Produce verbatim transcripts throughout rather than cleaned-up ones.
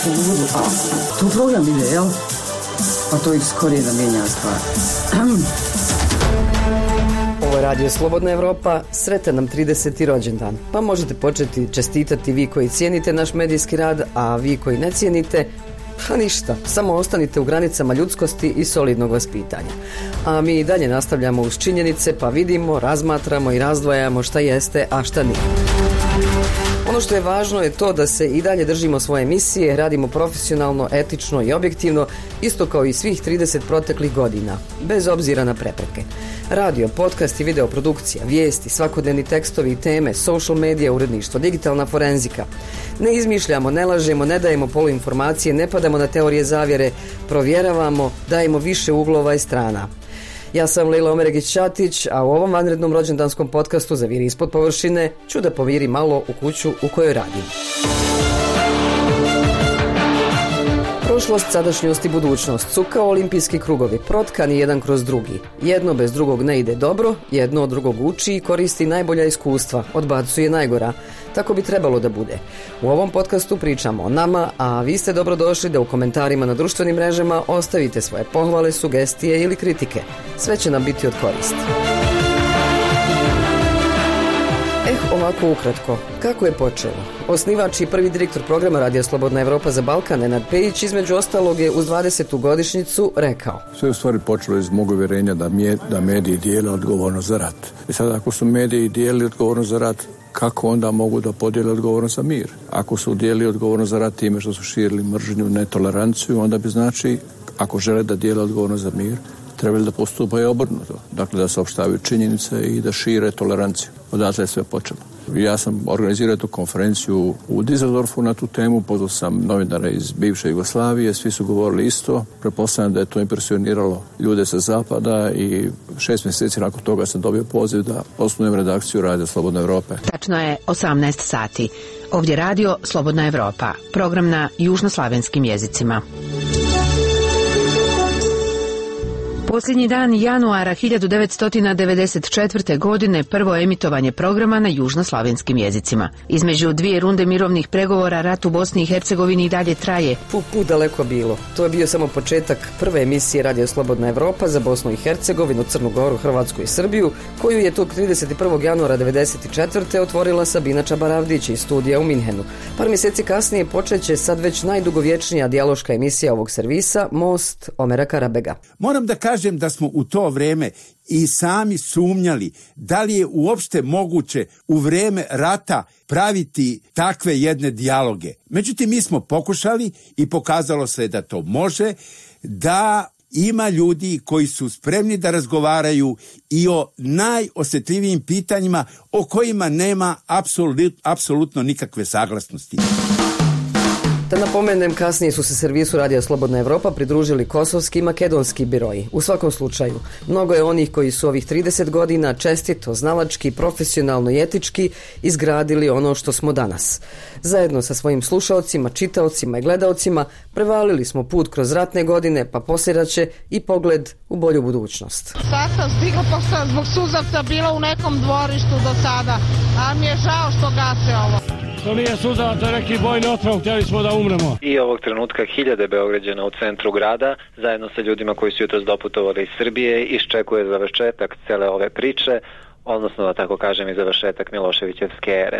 Tu program ide, jel? Pa to ih skorije da mijenja stvar. Ovo je Radio Slobodna Evropa, sretan nam trideseti rođendan. Pa možete početi čestitati vi koji cijenite naš medijski rad, a vi koji ne cijenite, pa ništa, samo ostanite u granicama ljudskosti i solidnog vaspitanja. A mi i dalje nastavljamo uz činjenice, pa vidimo, razmatramo i razdvajamo šta jeste, a šta nije. Ono što je važno je to da se i dalje držimo svoje misije, radimo profesionalno, etično i objektivno, isto kao i svih trideset proteklih godina, bez obzira na prepreke. Radio, podcast i videoprodukcija, vijesti, svakodnevni tekstovi i teme, social media, uredništvo, digitalna forenzika. Ne izmišljamo, ne lažemo, ne dajemo poluinformacije, ne padamo na teorije zavjere, provjeravamo, dajemo više uglova i strana. Ja sam Lejla Omeregić-Ćatić, a u ovom vanrednom rođendanskom podcastu za Viri ispod površine ću da poviri malo u kuću u kojoj radim. Prošlost, sadašnjost i budućnost su kao olimpijski krugovi, protkani jedan kroz drugi. Jedno bez drugog ne ide dobro, jedno od drugog uči i koristi najbolja iskustva, odbacuje najgora. Tako bi trebalo da bude. U ovom podcastu pričamo o nama, a vi ste dobrodošli da u komentarima na društvenim mrežama ostavite svoje pohvale, sugestije ili kritike. Sve će nam biti od koristi. Eh, ovako ukratko. Kako je počelo? Osnivač i prvi direktor programa Radija Slobodna Evropa za Balkan, Nenad Pejić, između ostalog je uz dvadesetu godišnjicu rekao: Sve u stvari počelo iz mog uvjerenja da, mje, da mediji dijele odgovornost za rat. I sad ako su mediji dijeli odgovornost za rat, kako onda mogu da podijele odgovornost za mir? Ako su dijeli odgovornost za rat time što su širili mržnju, netoleranciju, onda bi znači, ako žele da dijele odgovornost za mir, trebali da postupaju obrnuto. Dakle, da saopštavaju činjenice i da šire toleranciju. Odatle je sve počelo. Ja sam organizirao tu konferenciju u Düsseldorfu na tu temu, pozvao sam novinare iz bivše Jugoslavije, svi su govorili isto. Pretpostavljam da je to impresioniralo ljude sa zapada i šest mjeseci nakon toga sam dobio poziv da osnujem redakciju Radija Slobodne Evrope. Tačno je osamnaest sati. Ovdje Radio Slobodna Evropa, program na južnoslavenskim jezicima. Posljednji dan januara hiljadu devetsto devedeset četvrte. godine prvo emitovanje programa na južnoslavenskim jezicima. Između dvije runde mirovnih pregovora rat u Bosni i Hercegovini i dalje traje. Pu, pu daleko bilo. To je bio samo početak prve emisije Radio Slobodna Evropa za Bosnu i Hercegovinu, Crnu Goru, Hrvatsku i Srbiju, koju je tog trideset prvog januara devedeset četvrte. otvorila Sabina Čabaravdić iz studija u Minhenu. Par mjeseci kasnije počeće sad već najdugovječnija dijaloška emisija ovog servisa, Most Omera Karabega. Moram da kažem da smo u to vrijeme i sami sumnjali da li je uopšte moguće u vrijeme rata praviti takve jedne dijaloge. Međutim, mi smo pokušali i pokazalo se da to može, da ima ljudi koji su spremni da razgovaraju i o najosjetljivijim pitanjima o kojima nema apsolut, apsolutno nikakve saglasnosti. Da napomenem, kasnije su se servisu Radija Slobodna Evropa pridružili kosovski i makedonski biroji. U svakom slučaju, mnogo je onih koji su ovih trideset godina čestito, znalački, profesionalno i etički izgradili ono što smo danas. Zajedno sa svojim slušaocima, čitaocima i gledaocima prevalili smo put kroz ratne godine, pa posljedaće i pogled u bolju budućnost. Sad sam stigla, pa sam zbog suzavca bila u nekom dvorištu do sada, a mi je žao što gase ovo. To nije suza, to je neki bojni otrov, htjeli smo da umremo. I ovog trenutka hiljade Beograđana u centru grada, zajedno sa ljudima koji su jutros doputovali iz Srbije, iščekuje završetak cele ove priče, odnosno da tako kažem i završetak Miloševićevske ere.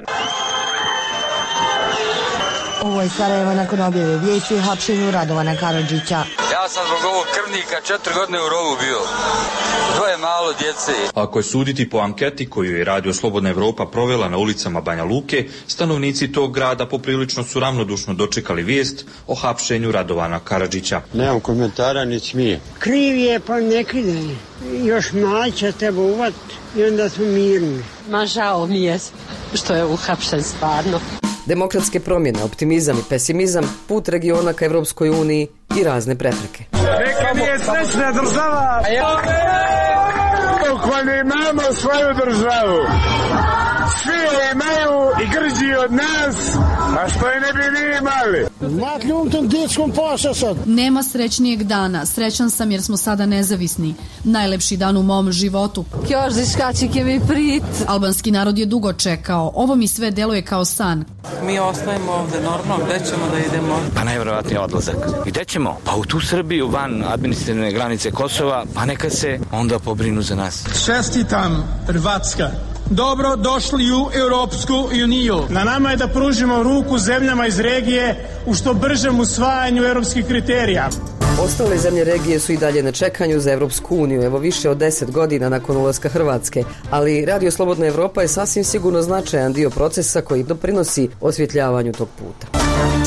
Ovo je Sarajevo nakon objave vijesti o hapšenju Radovana Karadžića. Ja sam zbog ovog krvnika četiri godine u rovu bio. Dvoje malo djece. Ako je suditi po anketi koju je Radio Slobodna Evropa provela na ulicama Banja Luke, stanovnici tog grada poprilično su ravnodušno dočekali vijest o hapšenju Radovana Karadžića. Nemam komentara ni smije. Kriv je pa ne krive. Još malo će tebe uvat i onda smo mirni. Ma žao mi je što je uhapšen stvarno. Demokratske promjene, optimizam i pesimizam, put regiona ka Evropskoj uniji i razne prepreke. Neka mi je srećna država! Dok ne imamo svoju državu, Svi je imaju i grđi od nas, a što je ne bi ni imali. Maknum tom dječkom poša sad. Nema srećnijeg dana. Srećan sam jer smo sada nezavisni. Najlepši dan u mom životu. Kjoždiškačike mi prit. Albanski narod je dugo čekao. Ovo mi sve deluje kao san. Mi ostajemo ovde normalno. Gde ćemo da idemo? Pa najvjerovatniji odlazak. Gde ćemo? Pa u tu Srbiju, van administrativne granice Kosova, pa neka se onda pobrinu za nas. Čestitam, Hrvatska. Dobro došli u Europsku uniju. Na nama je da pružimo ruku zemljama iz regije u što bržem usvajanju europskih kriterija. Ostale zemlje regije su i dalje na čekanju za Evropsku uniju, evo više od deset godina nakon ulaska Hrvatske, ali Radio Slobodna Evropa je sasvim sigurno značajan dio procesa koji doprinosi osvjetljavanju tog puta.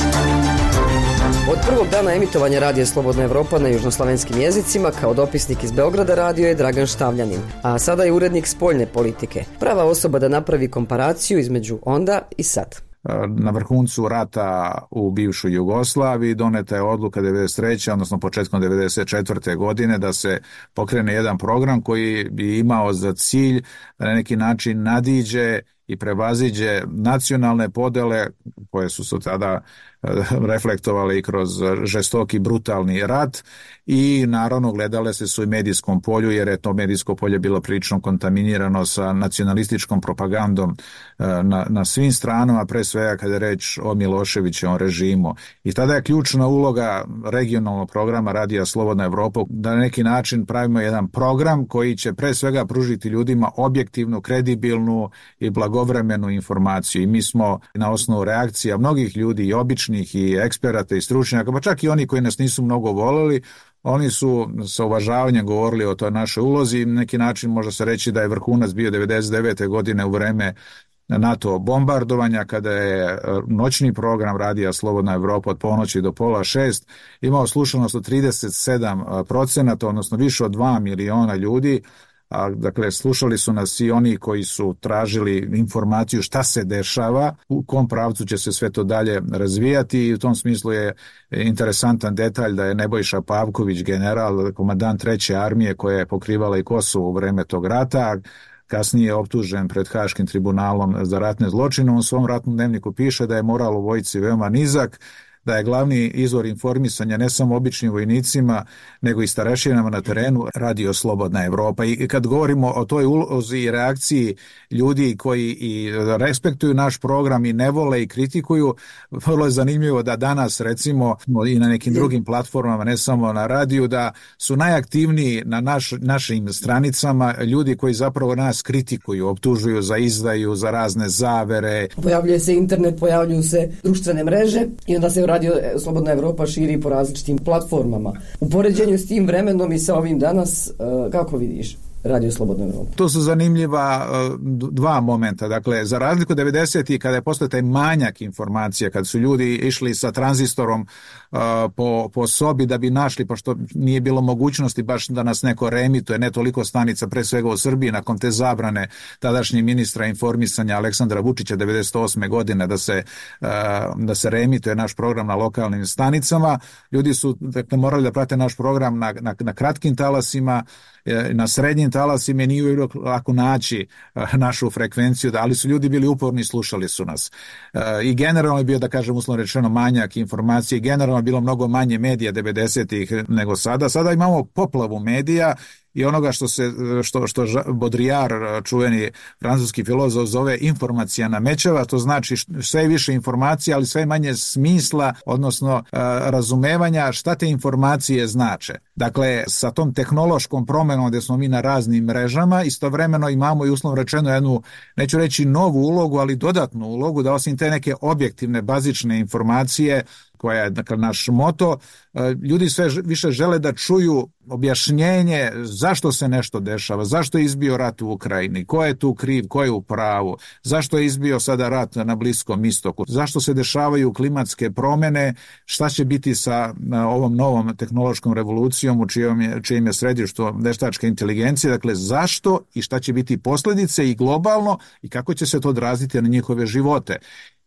Od prvog dana emitovanja Radija Slobodna Evropa na južnoslavenskim jezicima kao dopisnik iz Beograda radio je Dragan Štavljanin, a sada je urednik spoljne politike. Prava osoba da napravi komparaciju između onda i sad. Na vrhuncu rata u bivšoj Jugoslaviji doneta je odluka devedeset treće odnosno početkom devedeset četvrte godine da se pokrene jedan program koji bi imao za cilj da na neki način nadiđe i prevaziđe nacionalne podele koje su se tada reflektovale i kroz žestoki brutalni rat i naravno gledale se su i medijskom polju jer je to medijsko polje bilo prilično kontaminirano sa nacionalističkom propagandom na, na svim stranama, pre svega kada je reč o Miloševićevom režimu. I tada je ključna uloga regionalnog programa Radija Slobodna Evropa da na neki način pravimo jedan program koji će pre svega pružiti ljudima objektivnu, kredibilnu i blagovremenu informaciju. I mi smo na osnovu reakcija mnogih ljudi i običnih i eksperata i stručnjaka, pa čak i oni koji nas nisu mnogo voleli, oni su sa uvažavanjem govorili o toj našoj ulozi i na neki način može se reći da je vrhunac bio devedeset devete godine u vreme NATO bombardovanja kada je noćni program Radija Slobodna Evropa od ponoći do pola šest imao slušanost od trideset sedam procenata, odnosno više od dva miliona ljudi. A, dakle, slušali su nas i oni koji su tražili informaciju šta se dešava, u kom pravcu će se sve to dalje razvijati i u tom smislu je interesantan detalj da je Nebojša Pavković, general, komandant treće armije koja je pokrivala i Kosovo u vreme tog rata, kasnije je optužen pred Haškim tribunalom za ratne zločine. On u svom ratnom dnevniku piše da je moral u vojsci veoma nizak, da je glavni izvor informisanja ne samo običnim vojnicima, nego i starešinama na terenu Radio Slobodna Evropa. I kad govorimo o toj ulozi i reakciji ljudi koji i respektuju naš program i ne vole i kritikuju, vrlo je zanimljivo da danas recimo i na nekim drugim platformama, ne samo na radiju, da su najaktivniji na naš, našim stranicama ljudi koji zapravo nas kritikuju, optužuju za izdaju, za razne zavere. Pojavljuje se internet, pojavljuju se društvene mreže i onda se Radio Slobodna Evropa širi po različitim platformama. U poređenju s tim vremenom i sa ovim danas, kako vidiš Radio Slobodna Evropa? To su zanimljiva dva momenta. Dakle, za razliku devedesetih kada je postao taj manjak informacija, kad su ljudi išli sa tranzistorom uh, po, po sobi da bi našli, pošto nije bilo mogućnosti baš da nas neko reemituje, ne toliko stanica, pre svega u Srbiji, nakon te zabrane tadašnjeg ministra informisanja Aleksandra Vučića devedeset osme godine da se, uh, da se reemituje naš program na lokalnim stanicama. Ljudi su dakle, morali da prate naš program na, na, na kratkim talasima, na srednjim talasima, nije bilo lako naći našu frekvenciju, ali su ljudi bili uporni i slušali su nas. I generalno je bio, da kažem uslovno rečeno, manjak informacije, i generalno je bilo mnogo manje medija devedesetih nego sada. Sada imamo poplavu medija i onoga što se što što Baudrillard, čuveni francuski filozof, zove informacija namećava, to znači sve više informacija, ali sve manje smisla, odnosno razumevanja šta te informacije znače. Dakle, sa tom tehnološkom promenom gdje smo mi na raznim mrežama, istovremeno imamo i uslovno rečeno jednu, neću reći novu ulogu, ali dodatnu ulogu da osim te neke objektivne, bazične informacije koja je dakle, naš moto, ljudi sve više žele da čuju objašnjenje zašto se nešto dešava, zašto je izbio rat u Ukrajini, ko je tu kriv, ko je u pravu, zašto je izbio sada rat na Bliskom istoku, zašto se dešavaju klimatske promjene, šta će biti sa ovom novom tehnološkom revolucijom u čijom je, čijim je središtu veštačka inteligencija, dakle zašto i šta će biti posljedice i globalno i kako će se to odraziti na njihove živote.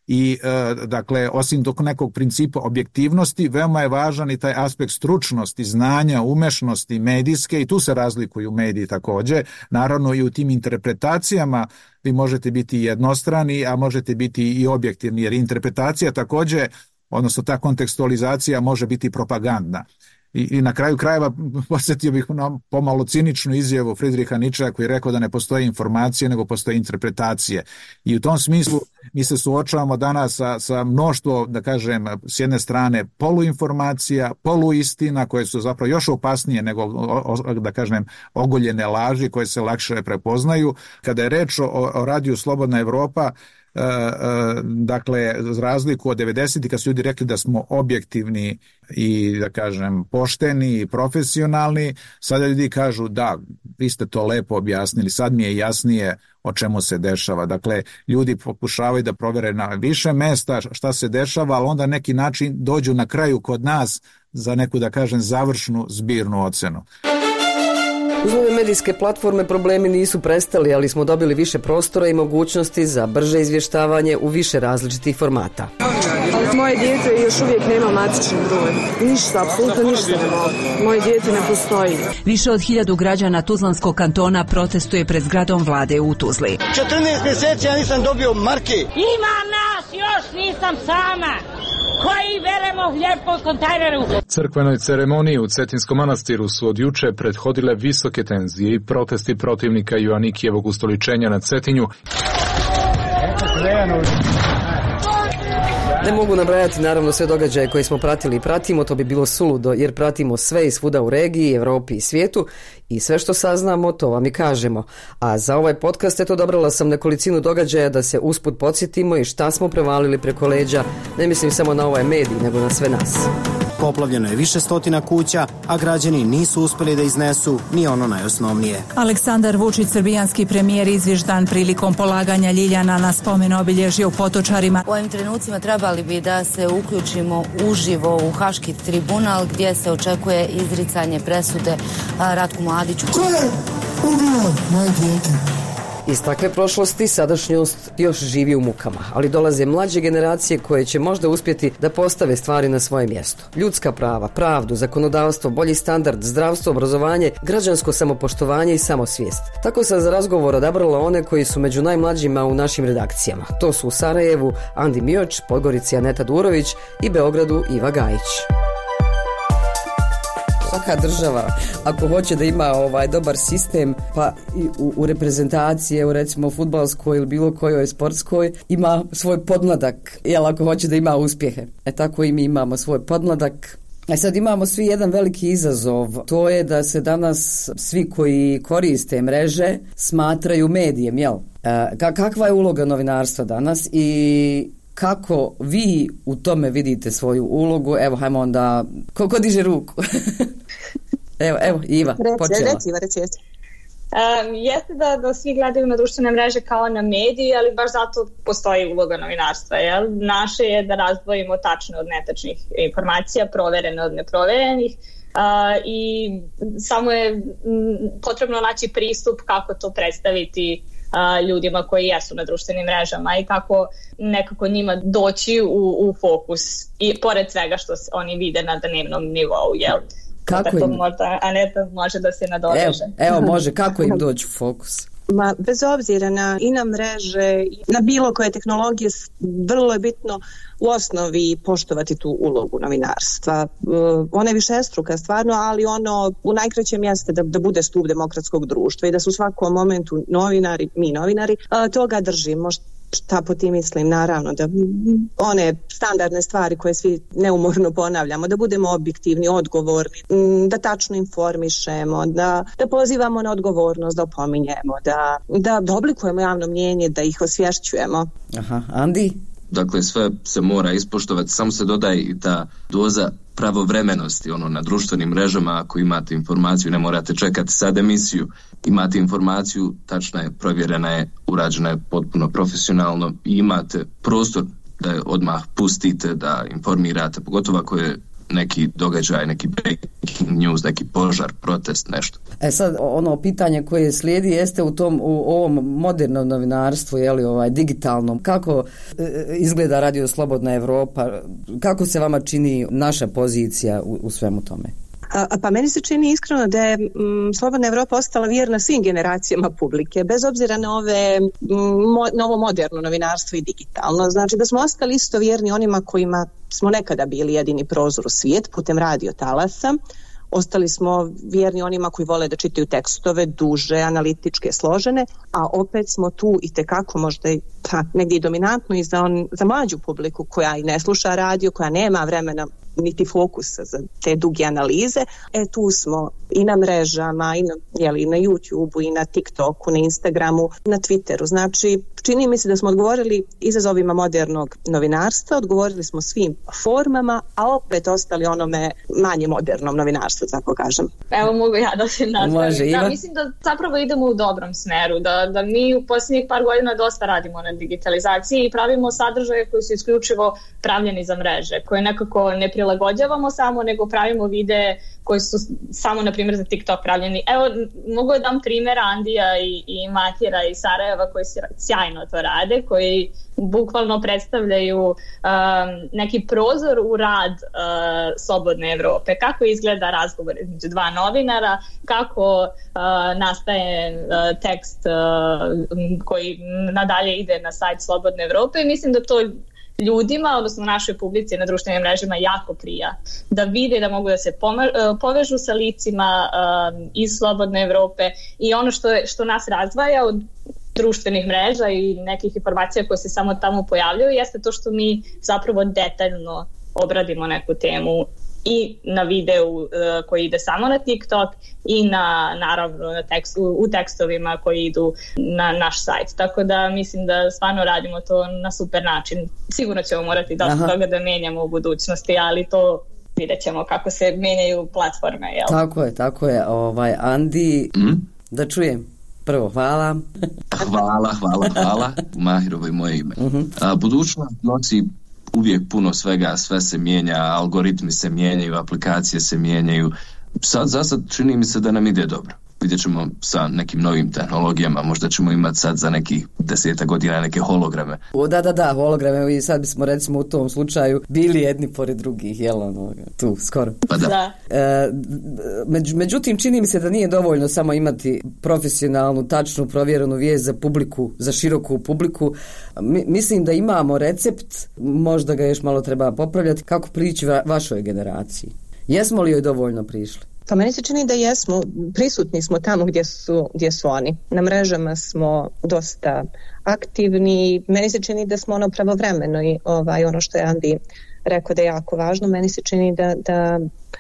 I e, dakle, osim dok nekog principa objektivnosti, veoma je važan i taj aspekt stručnosti, znanja, umešnosti medijske, i tu se razlikuju mediji takođe. Naravno i u tim interpretacijama vi možete biti jednostrani, a možete biti i objektivni, jer interpretacija takođe, odnosno ta kontekstualizacija može biti propagandna. I, i na kraju krajeva posjetio bih na pomalo ciničnu izjavu Friedricha Nietzschea koji je rekao da ne postoje informacije nego postoje interpretacije. I u tom smislu mi se suočavamo danas sa, sa mnoštvo, da kažem, s jedne strane poluinformacija, poluistina koje su zapravo još opasnije nego, o, da kažem, ogoljene laži koje se lakše prepoznaju. Kada je reč o, o radiju Slobodna Evropa, Uh, uh, dakle, za razliku od devedesetih kad su ljudi rekli da smo objektivni i, da kažem, pošteni i profesionalni, sada ljudi kažu da, vi ste to lepo objasnili, sad mi je jasnije o čemu se dešava. Dakle, ljudi pokušavaju da provere na više mesta šta se dešava, ali onda neki način dođu na kraju kod nas za neku, da kažem, završnu zbirnu ocenu. Uz ove medijske platforme problemi nisu prestali, ali smo dobili više prostora i mogućnosti za brže izvještavanje u više različitih formata. Moje dijete još uvijek nema matični broj. Ništa, apsolutno ništa ne mogu. Moje dijete ne postoji. Više od hiljadu građana Tuzlanskog kantona protestuje pred zgradom vlade u Tuzli. četrnaest mjeseci ja nisam dobio marke. Ima nas, još nisam sama. Koji veremo hljeb po kontejneru. Crkvenoj ceremoniji u Cetinskom manastiru su od juče prethodile visoke tenzije i protesti protivnika Joanikijevog ustoličenja na Cetinju. Ne mogu nabrajati naravno sve događaje koje smo pratili i pratimo, to bi bilo suludo jer pratimo sve i svuda u regiji, Evropi i svijetu i sve što saznamo to vam i kažemo. A za ovaj podcast eto dobrala sam nekolicinu događaja da se usput podsjetimo i šta smo prevalili preko leđa, ne mislim samo na ovaj medij nego na sve nas. Poplavljeno je više stotina kuća, a građani nisu uspjeli da iznesu ni ono najosnovnije. Aleksandar Vučić, srbijanski premijer, izvještan prilikom polaganja ljiljana na spomen obilježje u Potočarima. U ovim trenucima trebali bi da se uključimo uživo u Haški tribunal gdje se očekuje izricanje presude Ratku Mladiću. Ko je ubio moje dijete? Iz takve prošlosti sadašnjost još živi u mukama, ali dolaze mlađe generacije koje će možda uspjeti da postave stvari na svoje mjesto. Ljudska prava, pravdu, zakonodavstvo, bolji standard, zdravstvo, obrazovanje, građansko samopoštovanje i samosvijest. Tako sam za razgovor odabrala one koji su među najmlađima u našim redakcijama. To su u Sarajevu Andi Mioč, Podgorici Aneta Durović i Beogradu Iva Gajić. Svaka država, ako hoće da ima ovaj dobar sistem, pa i u, u reprezentaciji, u recimo fudbalskoj ili bilo kojoj sportskoj, ima svoj podmladak, jel, ako hoće da ima uspjehe. E tako i mi imamo svoj podmladak. E sad imamo svi jedan veliki izazov, to je da se danas svi koji koriste mreže smatraju medijem, jel? E, kakva je uloga novinarstva danas i kako vi u tome vidite svoju ulogu? Evo, hajmo onda, ko, ko diže ruku? evo, evo, Iva, počela. Reci, Iva, reci, reci. Um, jeste da, da svi gledaju na društvene mreže kao na mediji, ali baš zato postoji uloga novinarstva. Jel? Naše je da razdvojimo tačne od netačnih informacija, proverene od neproverenih. Uh, i samo je m, potrebno naći pristup kako to predstaviti uh, ljudima koji jesu na društvenim mrežama i kako nekako njima doći u, u fokus i pored svega što oni vide na dnevnom nivou, jel? Kako tako im? možda Aneta može da se nadoveže. Evo, evo može, kako im doći u fokus? Ma, bez obzira na i na mreže, na bilo koje tehnologije, vrlo je bitno u osnovi poštovati tu ulogu novinarstva. Uh, ona je višestruka stvarno, ali ono u najkraćem jeste da, da bude stup demokratskog društva i da su u svakom momentu novinari, mi novinari, uh, toga držimo. Šta po tim mislim? Naravno da one standardne stvari koje svi neumorno ponavljamo, da budemo objektivni, odgovorni, da tačno informišemo, da, da pozivamo na odgovornost, da opominjemo, da, da, da oblikujemo javno mnjenje, da ih osvješćujemo. Aha, Andi? Dakle, sve se mora ispoštovati, samo se dodaje i ta doza pravovremenosti, ono, na društvenim mrežama, ako imate informaciju, ne morate čekati sad emisiju, imate informaciju, tačna je, provjerena je, urađena je potpuno profesionalno i imate prostor da je odmah pustite, da informirate, pogotovo ako je neki događaj, neki breaking news, neki požar, protest, nešto. E sad, ono pitanje koje slijedi jeste u tom, u ovom modernom novinarstvu, je li ovaj digitalnom, kako e, izgleda Radio Slobodna Evropa, kako se vama čini naša pozicija u, u svemu tome? A, pa meni se čini iskreno da je m, Slobodna Evropa ostala vjerna svim generacijama publike, bez obzira na ove m, mo, novo moderno novinarstvo i digitalno. Znači da smo ostali isto vjerni onima kojima smo nekada bili jedini prozor u svijet putem radio talasa. Ostali smo vjerni onima koji vole da čitaju tekstove, duže, analitičke, složene, a opet smo tu i tekako možda i pa, negdje i dominantno i za, on, za mlađu publiku koja i ne sluša radio, koja nema vremena niti fokusa za te duge analize. E tu smo i na mrežama, i na, jeli, na YouTubeu, i na TikToku, na Instagramu, na Twitteru. Znači, čini mi se da smo odgovorili izazovima modernog novinarstva, odgovorili smo svim formama, a opet ostali onome manje modernom novinarstvu, tako kažem. Evo mogu ja da se nastavim. Da, mislim da zapravo idemo u dobrom smeru, da, da mi u posljednjih par godina dosta radimo na digitalizaciji i pravimo sadržaje koji su isključivo pravljeni za mreže, koje nekako ne prilagođavamo samo, nego pravimo videe koji su samo, na primjer, za TikTok pravljeni. Evo, mogu da dam primjer Andija i, i Matira iz Sarajeva koji sjajno to rade, koji bukvalno predstavljaju um, neki prozor u rad uh, Slobodne Evrope. Kako izgleda razgovor između dva novinara, kako uh, nastaje uh, tekst uh, koji nadalje ide na sajt Slobodne Evrope i mislim da to ljudima, odnosno našoj publici na društvenim mrežama jako prija. Da vide da mogu da se poma- povežu sa licima um, iz Slobodne Evrope i ono što, je, što nas razdvaja od društvenih mreža i nekih informacija koje se samo tamo pojavljaju jeste to što mi zapravo detaljno obradimo neku temu i na videu uh, koji ide samo na TikTok i na, naravno na tekst, u, u tekstovima koji idu na naš sajt. Tako da mislim da stvarno radimo to na super način. Sigurno ćemo morati dosta toga da menjamo u budućnosti, ali to vidjet ćemo kako se menjaju platforme. Jel? Tako je, tako je. Ovaj, Andi, mm? da čujem. Prvo, hvala. Hvala, hvala, hvala. Mahirovo i moje ime. Uh-huh. A, budućnost nosi uvijek puno svega, sve se mijenja, algoritmi se mijenjaju, aplikacije se mijenjaju. Sad, za sad čini mi se da nam ide dobro. Vidjet ćemo sa nekim novim tehnologijama, možda ćemo imati sad za nekih deseta godina neke holograme. O, da, da, da, holograme, i sad bismo recimo u tom slučaju bili jedni pored drugih, jel ono, tu, skoro. Pa da. E, među, međutim, čini mi se da nije dovoljno samo imati profesionalnu, tačnu, provjerenu vijest za publiku, za široku publiku. Mi, mislim da imamo recept, možda ga još malo treba popravljati, kako prići va, vašoj generaciji. Jesmo li joj dovoljno prišli? Pa meni se čini da jesmo, prisutni smo tamo gdje su, gdje su oni. Na mrežama smo dosta aktivni, meni se čini da smo ono pravovremeno i ovaj, ono što je Andi rekao da je jako važno, meni se čini da, da,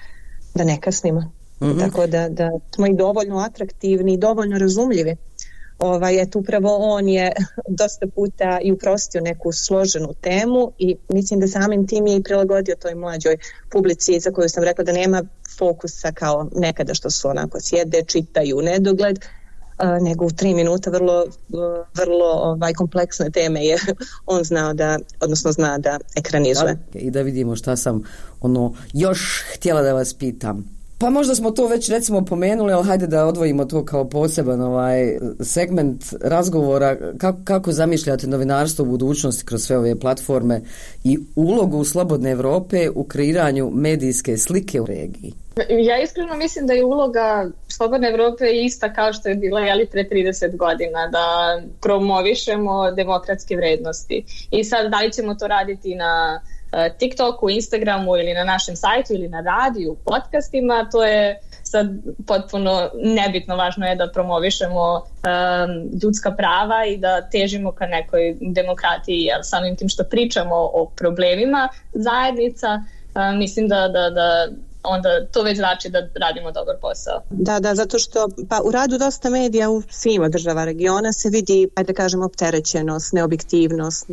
da ne kasnimo. Mm-hmm. Tako da, da smo i dovoljno atraktivni i dovoljno razumljivi. Ovaj, eto, upravo on je dosta puta i uprostio neku složenu temu i mislim da samim tim je i prilagodio toj mlađoj publici za koju sam rekla da nema fokusa kao nekada što su onako sjede, čitaju nedogled, uh, nego u tri minuta vrlo, uh, vrlo ovaj, kompleksne teme je on znao da, odnosno zna da ekranizuje. Da, i da vidimo šta sam ono još htjela da vas pitam. Pa možda smo to već recimo pomenuli, ali hajde da odvojimo to kao poseban ovaj segment razgovora. Kako, kako zamišljate novinarstvo u budućnosti kroz sve ove platforme i ulogu Slobodne Evrope u kreiranju medijske slike u regiji? Ja iskreno mislim da je uloga Slobodne Evrope ista kao što je bila jeli pre trideset godina, da promovišemo demokratske vrednosti. I sad da li ćemo to raditi na TikToku, Instagramu ili na našem sajtu ili na radiju, podcastima, to je sad potpuno nebitno. Važno je da promovišemo um, ljudska prava i da težimo ka nekoj demokratiji, jer samim tim što pričamo o problemima zajednica, um, mislim da, da, da onda to već znači da radimo dobar posao. Da, da, zato što pa u radu dosta medija u svima država regiona se vidi, ajde da kažemo, opterećenost, neobjektivnost,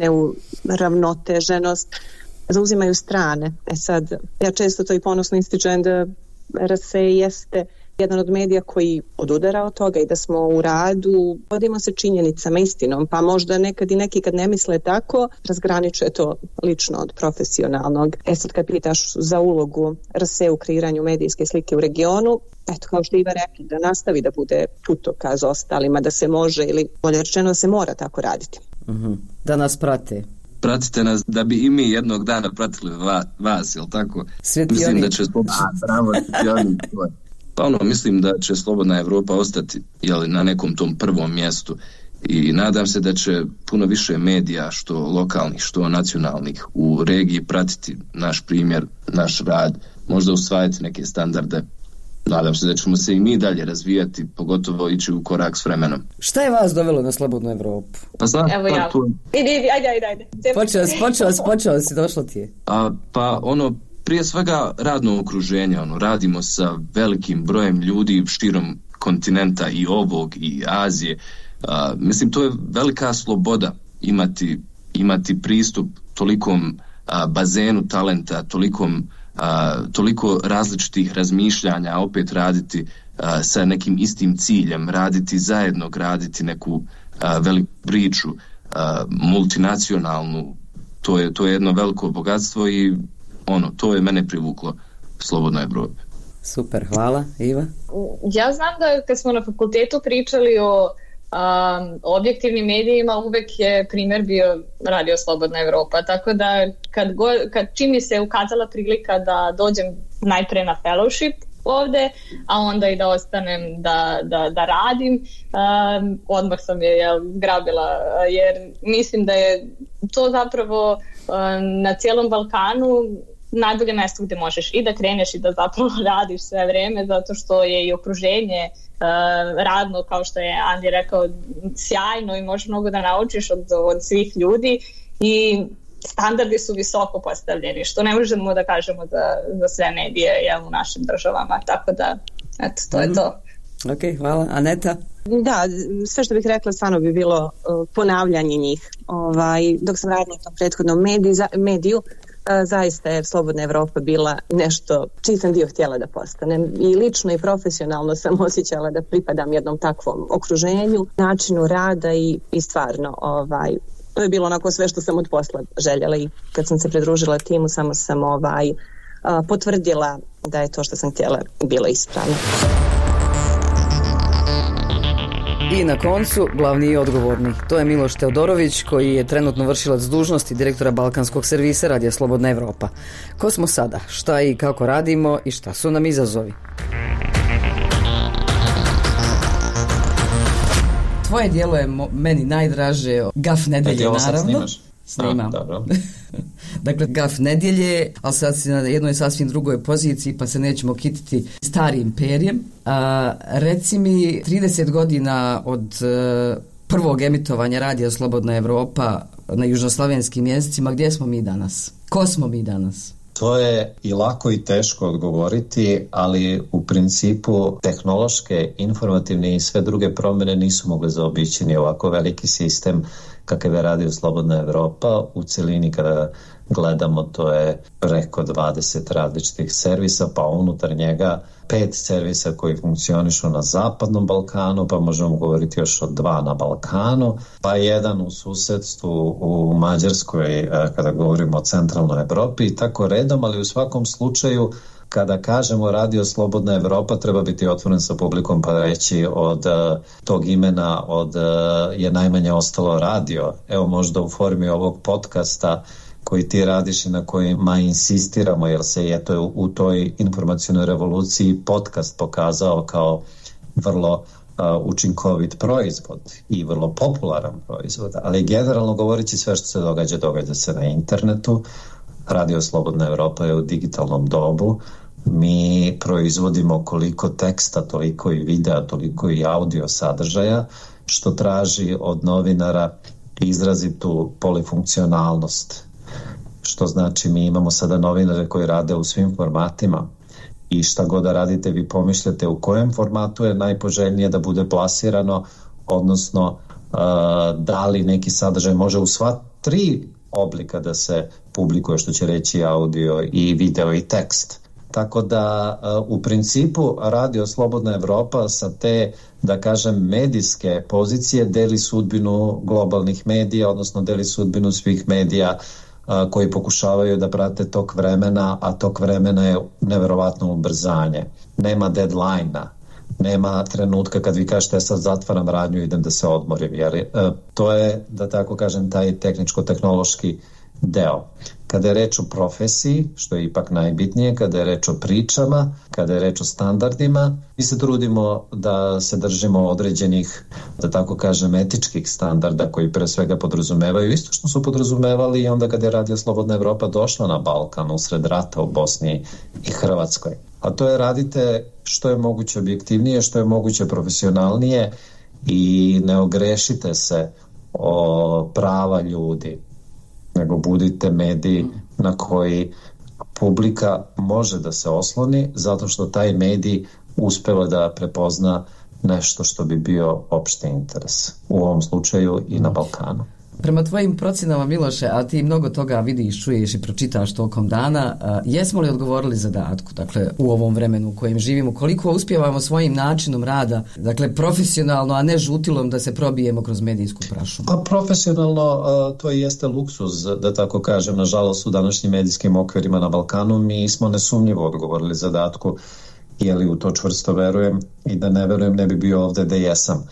neuravnoteženost, zauzimaju strane. E sad, ja često to i ponosno ističem da R S E jeste jedan od medija koji odudara od toga i da smo u radu, vodimo se činjenicama, istinom, pa možda nekad i neki kad ne misle tako, razgraničuje to lično od profesionalnog. E sad kad pitaš za ulogu R S E u kreiranju medijske slike u regionu, eto, kao što Iva rekla, da nastavi da bude putokaz ostalima, da se može ili bolje rečeno se mora tako raditi. Uh-huh. Da nas prate. Pratite nas da bi i mi jednog dana pratili va, vas, jel tako? Svetioni. Mislim da će slobodna, bravo, pa ono, mislim da će Slobodna Evropa ostati, jel, na nekom tom prvom mjestu i nadam se da će puno više medija, što lokalnih, što nacionalnih, u regiji pratiti naš primjer, naš rad, možda usvajati neke standarde. Nadam se da ćemo se i mi dalje razvijati, pogotovo ići u korak s vremenom. Šta je vas dovelo na Slobodnu Evropu? Pa znam, evo ja. Tu... Idi, idi, ajde, ajde, ajde. Počeo si, počeo si, počeo si, došlo ti je. A, pa ono, prije svega radno okruženje, ono, radimo sa velikim brojem ljudi širom kontinenta i ovog i Azije. A, mislim, to je velika sloboda imati, imati pristup tolikom a, bazenu talenta, tolikom A, toliko različitih razmišljanja, a opet raditi a, sa nekim istim ciljem, raditi zajedno, graditi neku a, veliku priču, a, multinacionalnu, to je, to je jedno veliko bogatstvo i ono, to je mene privuklo Slobodnoj Evropi. Super, hvala. Iva? Ja znam da kad smo na fakultetu pričali o Um, objektivnim medijima, uvek je primjer bio Radio Slobodna Evropa, tako da kad, go, kad čim mi se ukazala prilika da dođem najpre na fellowship ovde, a onda i da ostanem da, da, da radim, um, odmah sam je jel, grabila, jer mislim da je to zapravo um, na cijelom Balkanu najbolje mjesto gdje možeš i da kreneš i da zapravo radiš sve vrijeme, zato što je i okruženje uh, radno, kao što je Andi rekao, sjajno i možeš mnogo da naučiš od, od svih ljudi i standardi su visoko postavljeni, što ne možemo da kažemo za, za sve medije jel, u našim državama, tako da eto, to je to. Ok, hvala. Aneta? Da, sve što bih rekla stvarno bi bilo uh, ponavljanje njih. Ovaj, dok sam radila u tom prethodnom mediju, za, mediju zaista je Slobodna Evropa bila nešto čiji sam dio htjela da postanem i lično i profesionalno sam osjećala da pripadam jednom takvom okruženju, načinu rada i, i stvarno ovaj, to je bilo onako sve što sam od posla željela i kad sam se pridružila timu samo sam ovaj, potvrdila da je to što sam htjela bilo ispravno. I na koncu, glavni i odgovorni. To je Miloš Teodorović, koji je trenutno vršilac dužnosti direktora Balkanskog servisa Radija Slobodna Evropa. Ko smo sada? Šta i kako radimo i šta su nam izazovi? Tvoje dijelo je mo- meni najdraže, Gaf nedelje, naravno. Snimaš? Snimam. A, dakle, Gaf nedjelje, ali sad si na jednoj sasvim drugoj poziciji, pa se nećemo kititi starim perjem. A, reci mi, trideset godina od uh, prvog emitovanja Radija Slobodna Evropa na južnoslavenskim jezicima, gdje smo mi danas? Ko smo mi danas? To je i lako i teško odgovoriti, ali u principu tehnološke, informativne i sve druge promjene nisu mogle zaobići ni ovako veliki sistem kakav je Radio Slobodna Evropa. U celini kada gledamo, to je preko dvadeset različitih servisa, pa unutar njega pet servisa koji funkcionišu na Zapadnom Balkanu, pa možemo govoriti još o dva na Balkanu, pa jedan u susedstvu u Mađarskoj kada govorimo o centralnoj Evropi i tako redom, ali u svakom slučaju kada kažemo Radio Slobodna Evropa treba biti otvoren sa publikom pa reći od uh, tog imena od uh, je najmanje ostalo radio. Evo možda u formi ovog podcasta koji ti radiš i na kojima insistiramo jer se je to u, u toj informacionoj revoluciji podcast pokazao kao vrlo uh, učinkovit proizvod i vrlo popularan proizvod, ali generalno govoreći sve što se događa, događa se na internetu. Radio Slobodna Evropa je u digitalnom dobu. Mi proizvodimo koliko teksta, toliko i videa, toliko i audio sadržaja, što traži od novinara izrazitu polifunkcionalnost. Što znači mi imamo sada novinare koji rade u svim formatima i šta god da radite vi pomišljate u kojem formatu je najpoželjnije da bude plasirano, odnosno uh, da li neki sadržaj može u sva tri oblika da se publikuje, što će reći audio i video i tekst. Tako da u principu Radio Slobodna Evropa sa te, da kažem, medijske pozicije deli sudbinu globalnih medija, odnosno deli sudbinu svih medija koji pokušavaju da prate tok vremena, a tok vremena je neverovatno ubrzanje. Nema deadline-a, nema trenutka kad vi kažete sad zatvaram radnju, idem da se odmorim. Jer to je, da tako kažem, taj tehničko-tehnološki deo. Kada je reč o profesiji, što je ipak najbitnije, kada je reč o pričama, kada je reč o standardima, mi se trudimo da se držimo određenih, da tako kažem, etičkih standarda koji pre svega podrazumevaju isto što su podrazumevali i onda kada je Radio Slobodna Evropa došla na Balkan usred rata u Bosni i Hrvatskoj. A to je radite što je moguće objektivnije, što je moguće profesionalnije i ne ogrešite se o prava ljudi, nego budite mediji na koji publika može da se osloni zato što taj medij uspeva da prepozna nešto što bi bio opšti interes. U ovom slučaju i na Balkanu. Prema tvojim procjenama, Miloše, a ti mnogo toga vidiš, čuješ i pročitaš tokom dana, jesmo li odgovorili zadatku, dakle, u ovom vremenu u kojem živimo, koliko uspijevamo svojim načinom rada, dakle, profesionalno, a ne žutilom da se probijemo kroz medijsku prašumu? Pa profesionalno to jeste luksuz, da tako kažem, nažalost u današnjim medijskim okvirima na Balkanu mi smo nesumnjivo odgovorili zadatku, jeli u to čvrsto verujem i da ne verujem ne bi bio ovde da jesam.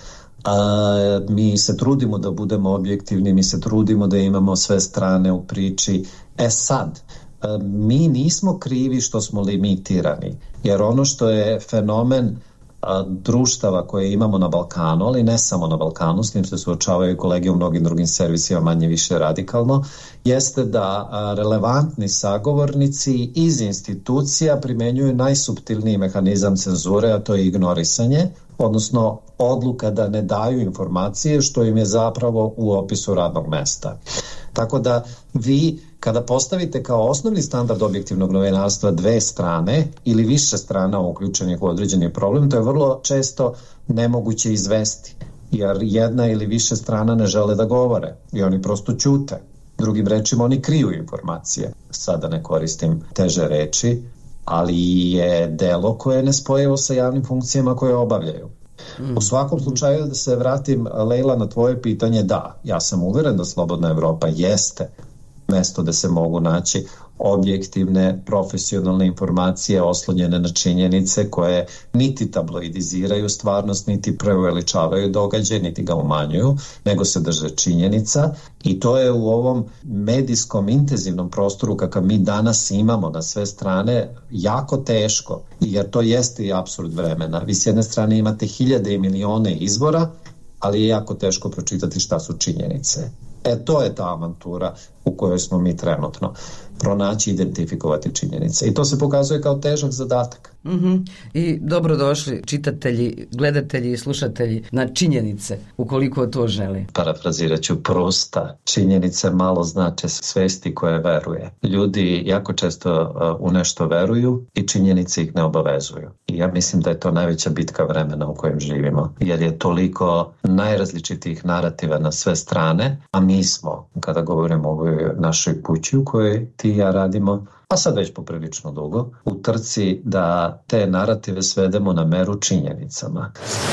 A, mi se trudimo da budemo objektivni, mi se trudimo da imamo sve strane u priči. E sad, a, mi nismo krivi što smo limitirani, jer ono što je fenomen a, društava koje imamo na Balkanu, ali ne samo na Balkanu, s tim se suočavaju kolege u mnogim drugim servisima manje više radikalno, jeste da a, relevantni sagovornici iz institucija primenjuju najsuptilniji mehanizam cenzure, a to je ignorisanje, odnosno odluka da ne daju informacije što im je zapravo u opisu radnog mesta. Tako da vi kada postavite kao osnovni standard objektivnog novinarstva dve strane ili više strana uključenih u određeni problem, to je vrlo često nemoguće izvesti, jer jedna ili više strana ne žele da govore i oni prosto ćute. Drugim rečima, oni kriju informacije. Sada ne koristim teže reči, ali je delo koje je nespojivo sa javnim funkcijama koje obavljaju. Mm. U svakom slučaju, da se vratim, Lejla, na tvoje pitanje, da, ja sam uveren da Slobodna Evropa jeste mesto da se mogu naći objektivne, profesionalne informacije oslonjene na činjenice koje niti tabloidiziraju stvarnost, niti preuveličavaju događaj, niti ga umanjuju, nego se drže činjenica i to je u ovom medijskom intenzivnom prostoru kakav mi danas imamo na sve strane jako teško, jer to jeste i apsurd vremena. Vi s jedne strane imate hiljade i milione izvora, ali je jako teško pročitati šta su činjenice. E, to je ta avantura u kojoj smo mi trenutno. Pronaći, identifikovati činjenice. I to se pokazuje kao težak zadatak. Mm-hmm. I dobrodošli čitatelji, gledatelji i slušatelji na činjenice, ukoliko to želi. Parafrazirat ću Prusta. Činjenice malo znače svesti koje veruje. Ljudi jako često u nešto veruju i činjenice ih ne obavezuju. I ja mislim da je to najveća bitka vremena u kojem živimo. Jer je toliko najrazličitijih narativa na sve strane, a mi smo, kada govorimo o ovoj našoj kući u kojoj ti i ja radimo, pa sad već poprilično dugo, u trci da te narative svedemo na meru činjenicama.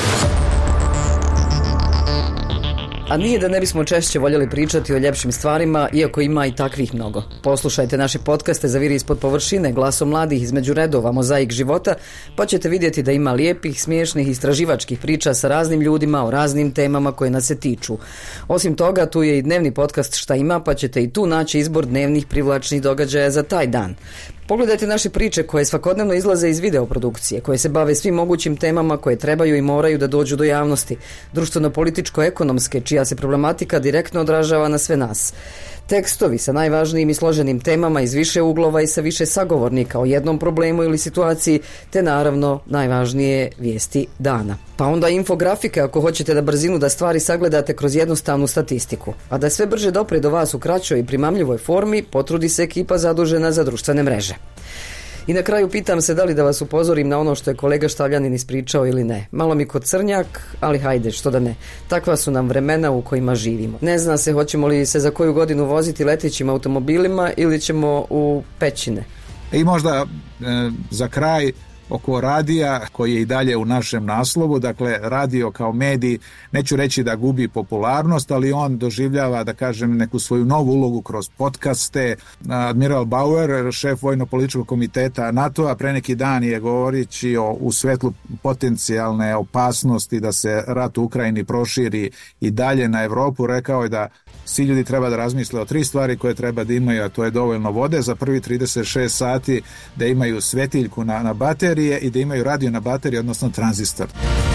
A nije da ne bismo češće voljeli pričati o ljepšim stvarima, iako ima i takvih mnogo. Poslušajte naše podcaste Zaviri ispod površine, Glasom mladih, Između redova, Mozaik života, pa ćete vidjeti da ima lijepih, smiješnih, istraživačkih priča sa raznim ljudima o raznim temama koje nas se tiču. Osim toga, tu je i dnevni podcast Šta ima, pa ćete i tu naći izbor dnevnih privlačnih događaja za taj dan. Pogledajte naše priče koje svakodnevno izlaze iz videoprodukcije, koje se bave svim mogućim temama koje trebaju i moraju da dođu do javnosti, društveno-političko-ekonomske, čija se problematika direktno odražava na sve nas. Tekstovi sa najvažnijim i složenim temama iz više uglova i sa više sagovornika o jednom problemu ili situaciji, te naravno najvažnije vijesti dana. Pa onda infografike ako hoćete da brzinu da stvari sagledate kroz jednostavnu statistiku. A da sve brže dopre do vas u kraćoj i primamljivoj formi, potrudi se ekipa zadužena za društvene mreže. I na kraju pitam se da li da vas upozorim na ono što je kolega Štavljanin ispričao ili ne. Malo mi kod crnjak, ali hajde, što da ne. Takva su nam vremena u kojima živimo. Ne zna se hoćemo li se za koju godinu voziti letećim automobilima ili ćemo u pećine. I možda e, za kraj oko radija koji je i dalje u našem naslovu, dakle radio kao medij, neću reći da gubi popularnost, ali on doživljava, da kažem, neku svoju novu ulogu kroz podcaste. Admiral Bauer, šef vojno-političkog komiteta NATO-a, pre neki dan je govorići o, u svetlu potencijalne opasnosti da se rat u Ukrajini proširi i dalje na Evropu, rekao je da svi ljudi treba da razmisle o tri stvari koje treba da imaju, a to je dovoljno vode za prvi trideset šest sati, da imaju svetiljku na, na baterije i da imaju radio na bateriji, odnosno tranzistor.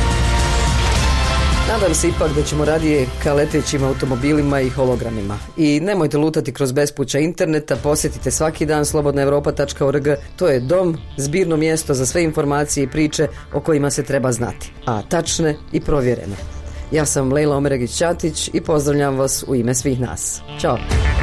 Nadam se ipak da ćemo radije ka letećim automobilima i hologramima. I nemojte lutati kroz bespuća interneta, posjetite svaki dan slobodna europa tačka org. To je dom, zbirno mjesto za sve informacije i priče o kojima se treba znati, a tačne i provjerene. Ja sam Lejla Omeregić-Ćatić i pozdravljam vas u ime svih nas. Ćao!